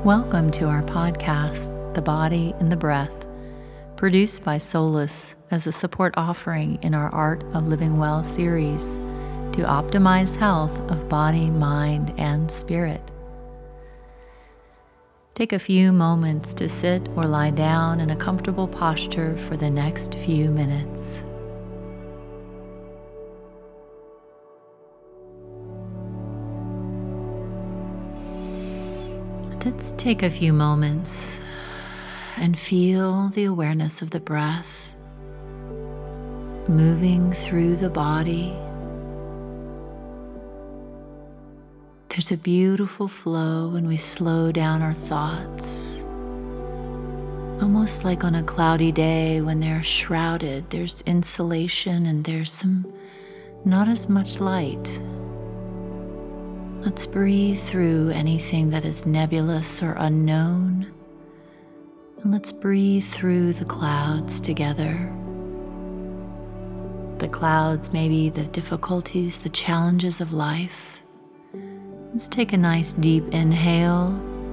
Welcome to our podcast, The Body and the Breath, produced by Solus as a support offering in our Art of Living Well series to optimize health of body, mind, and spirit. Take a few moments to sit or lie down in a comfortable posture for the next few minutes. Let's take a few moments and feel the awareness of the breath moving through the body. There's a beautiful flow when we slow down our thoughts, almost like on a cloudy day when they're shrouded. There's insulation and there's not as much light. Let's breathe through anything that is nebulous or unknown, and let's breathe through the clouds together. The clouds may be the difficulties, the challenges of life. Let's take a nice deep inhale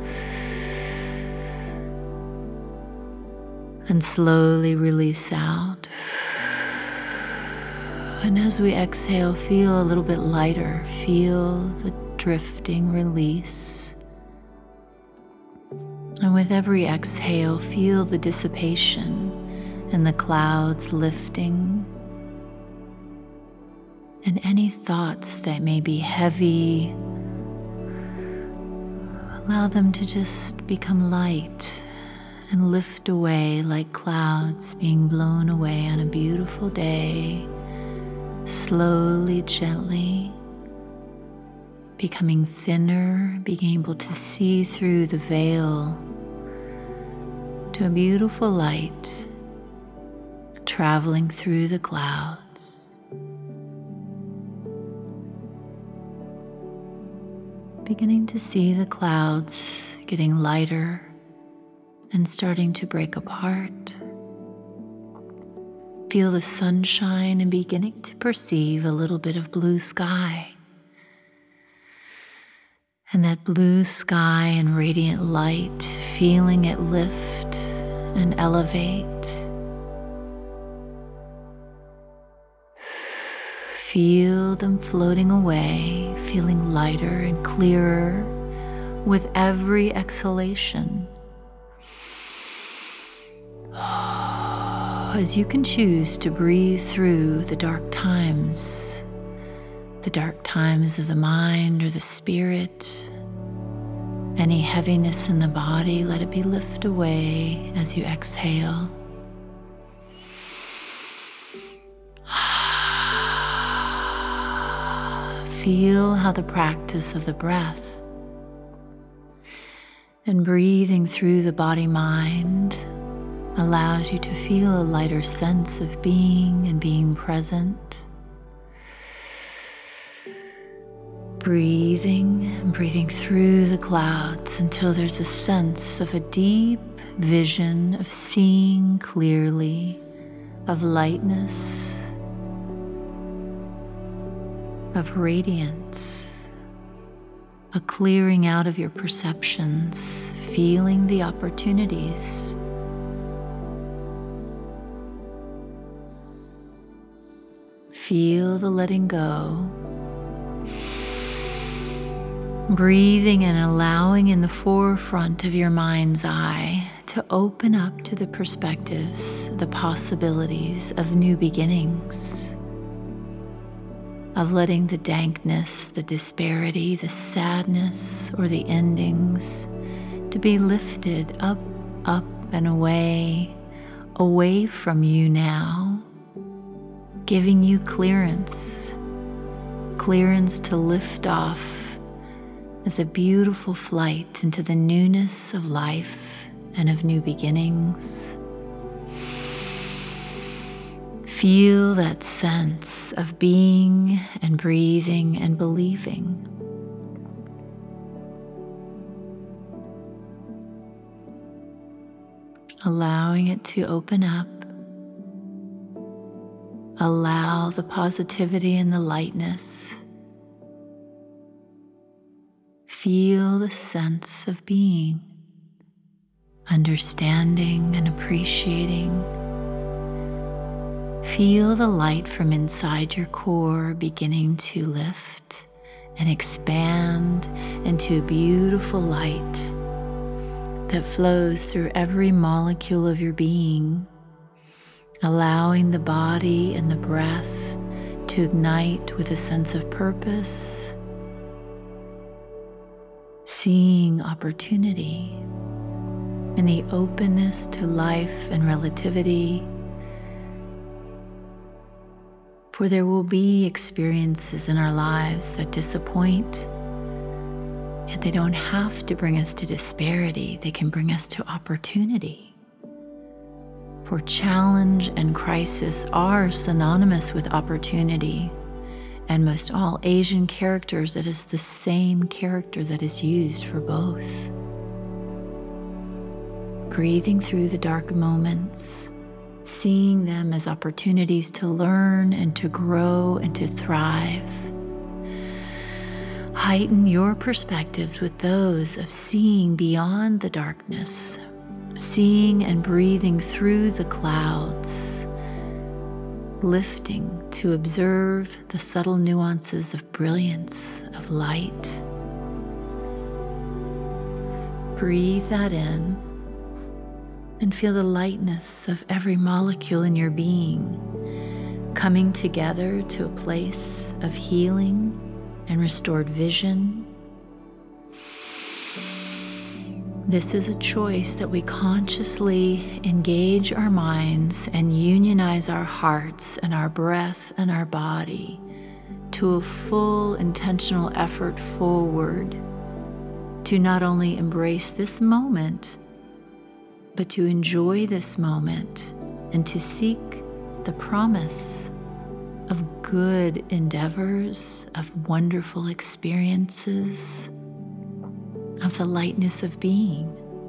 and slowly release out. And as we exhale, feel a little bit lighter. Feel the drifting release. And with every exhale, feel the dissipation and the clouds lifting. And any thoughts that may be heavy, allow them to just become light and lift away like clouds being blown away on a beautiful day, slowly, gently, becoming thinner, being able to see through the veil to a beautiful light traveling through the clouds. Beginning to see the clouds getting lighter and starting to break apart. Feel the sunshine and beginning to perceive a little bit of blue sky. And that blue sky and radiant light, feeling it lift and elevate. Feel them floating away, feeling lighter and clearer with every exhalation. As you can choose to breathe through the dark times of the mind or the spirit, any heaviness in the body, let it be lifted away as you exhale. Feel how the practice of the breath and breathing through the body-mind allows you to feel a lighter sense of being and being present. Breathing through the clouds until there's a sense of a deep vision of seeing clearly, of lightness, of radiance, a clearing out of your perceptions, feeling the opportunities. Feel the letting go. Breathing and allowing in the forefront of your mind's eye to open up to the perspectives, the possibilities of new beginnings, of letting the dankness, the disparity, the sadness, or the endings to be lifted up and away from you now, giving you clearance to lift off as a beautiful flight into the newness of life and of new beginnings. Feel that sense of being and breathing and believing. Allowing it to open up. Allow the positivity and the lightness. Feel the sense of being. understanding and appreciating. Feel the light from inside your core beginning to lift and expand into a beautiful light that flows through every molecule of your being, allowing the body and the breath to ignite with a sense of purpose, seeing opportunity and the openness to life and relativity. For there will be experiences in our lives that disappoint, yet they don't have to bring us to disparity. They can bring us to opportunity. For challenge and crisis are synonymous with opportunity, and most all Asian characters, it is the same character that is used for both. Breathing through the dark moments, seeing them as opportunities to learn and to grow and to thrive. Heighten your perspectives with those of seeing beyond the darkness, seeing and breathing through the clouds, lifting to observe the subtle nuances of brilliance, of light. Breathe that in and feel the lightness of every molecule in your being coming together to a place of healing and restored vision. This is a choice that we consciously engage our minds and unionize our hearts and our breath and our body to a full intentional effort forward to not only embrace this moment, but to enjoy this moment and to seek the promise of good endeavors, of wonderful experiences, of the lightness of being.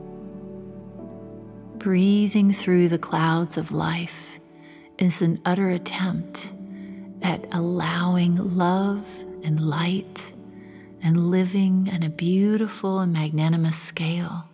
Breathing through the clouds of life is an utter attempt at allowing love and light and living on a beautiful and magnanimous scale.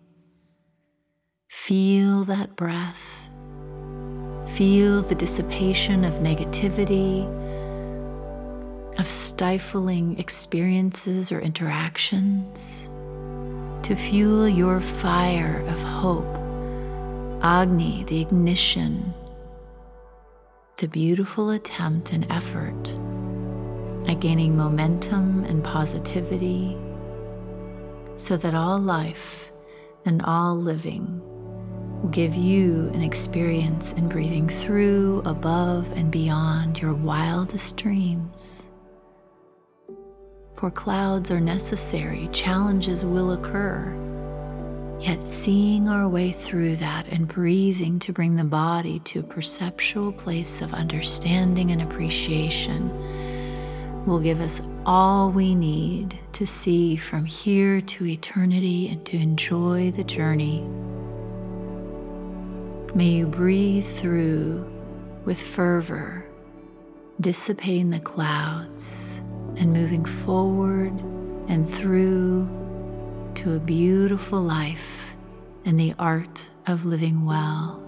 Feel that breath. Feel the dissipation of negativity, of stifling experiences or interactions, to fuel your fire of hope, Agni, the ignition, the beautiful attempt and effort at gaining momentum and positivity so that all life and all living will give you an experience in breathing through, above, and beyond your wildest dreams. For clouds are necessary, challenges will occur, yet seeing our way through that and breathing to bring the body to a perceptual place of understanding and appreciation will give us all we need to see from here to eternity and to enjoy the journey. May you breathe through with fervor, dissipating the clouds and moving forward and through to a beautiful life and the art of living well.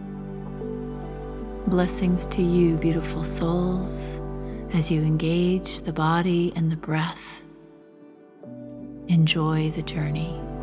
Blessings to you, beautiful souls, as you engage the body and the breath. Enjoy the journey.